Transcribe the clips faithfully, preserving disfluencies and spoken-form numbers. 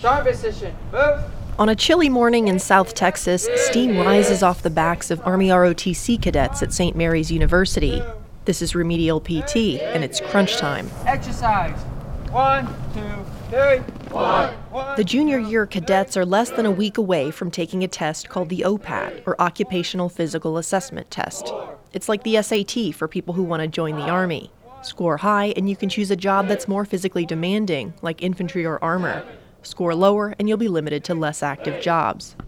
Start position. Move. On a chilly morning in South Texas, steam rises off the backs of Army R O T C cadets at Saint Mary's University. This is remedial P T, and it's crunch time. Exercise. One, two, three, one, one. The junior year cadets are less than a week away from taking a test called the O P A T, or Occupational Physical Assessment Test. It's like the S A T for people who want to join the Army. Score high, and you can choose a job that's more physically demanding, like infantry or armor. Score lower, and you'll be limited to less active jobs.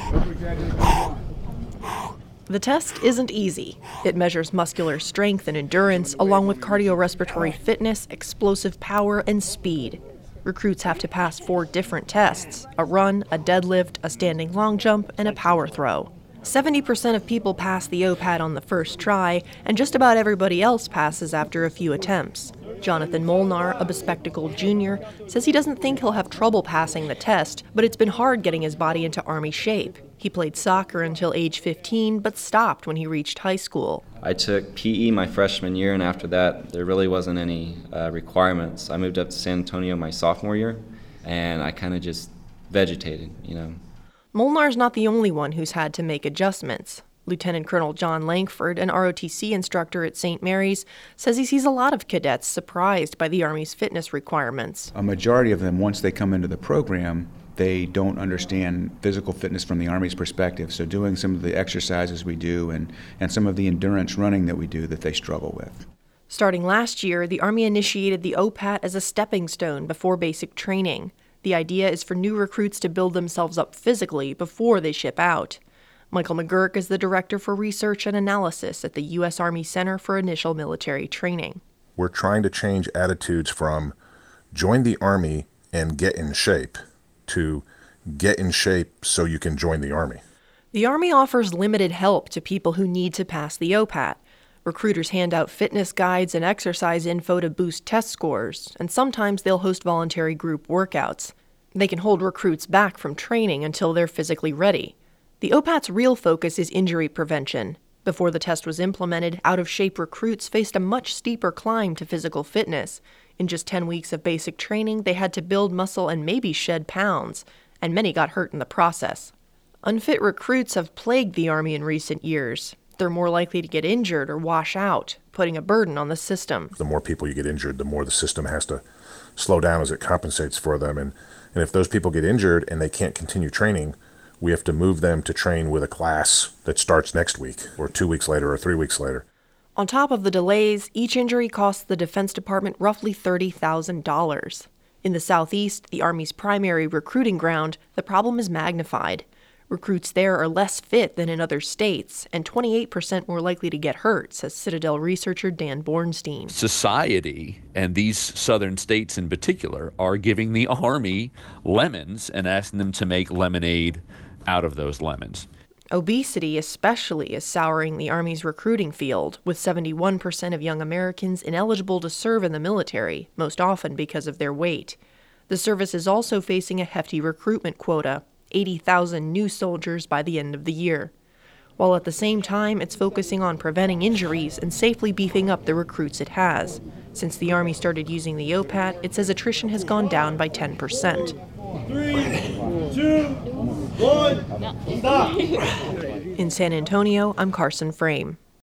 The test isn't easy. It measures muscular strength and endurance, along with cardiorespiratory fitness, explosive power, and speed. Recruits have to pass four different tests: a run, a deadlift, a standing long jump, and a power throw. seventy percent of people pass the O P A T on the first try, and just about everybody else passes after a few attempts. Jonathan Molnar, a bespectacled junior, says he doesn't think he'll have trouble passing the test, but it's been hard getting his body into Army shape. He played soccer until age fifteen, but stopped when he reached high school. I took P E my freshman year, and after that, there really wasn't any uh, requirements. I moved up to San Antonio my sophomore year, and I kind of just vegetated, you know. Molnar's not the only one who's had to make adjustments. Lieutenant Colonel John Langford, an R O T C instructor at Saint Mary's, says he sees a lot of cadets surprised by the Army's fitness requirements. A majority of them, once they come into the program, they don't understand physical fitness from the Army's perspective. So doing some of the exercises we do and, and some of the endurance running that we do that they struggle with. Starting last year, the Army initiated the O P A T as a stepping stone before basic training. The idea is for new recruits to build themselves up physically before they ship out. Michael McGurk is the Director for Research and Analysis at the U S Army Center for Initial Military Training. We're trying to change attitudes from join the Army and get in shape to get in shape so you can join the Army. The Army offers limited help to people who need to pass the O P A T. Recruiters hand out fitness guides and exercise info to boost test scores, and sometimes they'll host voluntary group workouts. They can hold recruits back from training until they're physically ready. The O P A T's real focus is injury prevention. Before the test was implemented, out-of-shape recruits faced a much steeper climb to physical fitness. In just ten weeks of basic training, they had to build muscle and maybe shed pounds, and many got hurt in the process. Unfit recruits have plagued the Army in recent years. They're more likely to get injured or wash out, putting a burden on the system. The more people you get injured, the more the system has to slow down as it compensates for them. And, and if those people get injured and they can't continue training, we have to move them to train with a class that starts next week or two weeks later or three weeks later. On top of the delays, each injury costs the Defense Department roughly thirty thousand dollars. In the Southeast, the Army's primary recruiting ground, the problem is magnified. Recruits there are less fit than in other states, and twenty-eight percent more likely to get hurt, says Citadel researcher Dan Bornstein. Society, and these southern states in particular, are giving the Army lemons and asking them to make lemonade out of those lemons. Obesity especially is souring the Army's recruiting field, with seventy-one percent of young Americans ineligible to serve in the military, most often because of their weight. The service is also facing a hefty recruitment quota, eighty thousand new soldiers by the end of the year, while at the same time it's focusing on preventing injuries and safely beefing up the recruits it has. Since the Army started using the O P A T, it says attrition has gone down by ten percent. Three, two, one, stop. In San Antonio, I'm Carson Frame.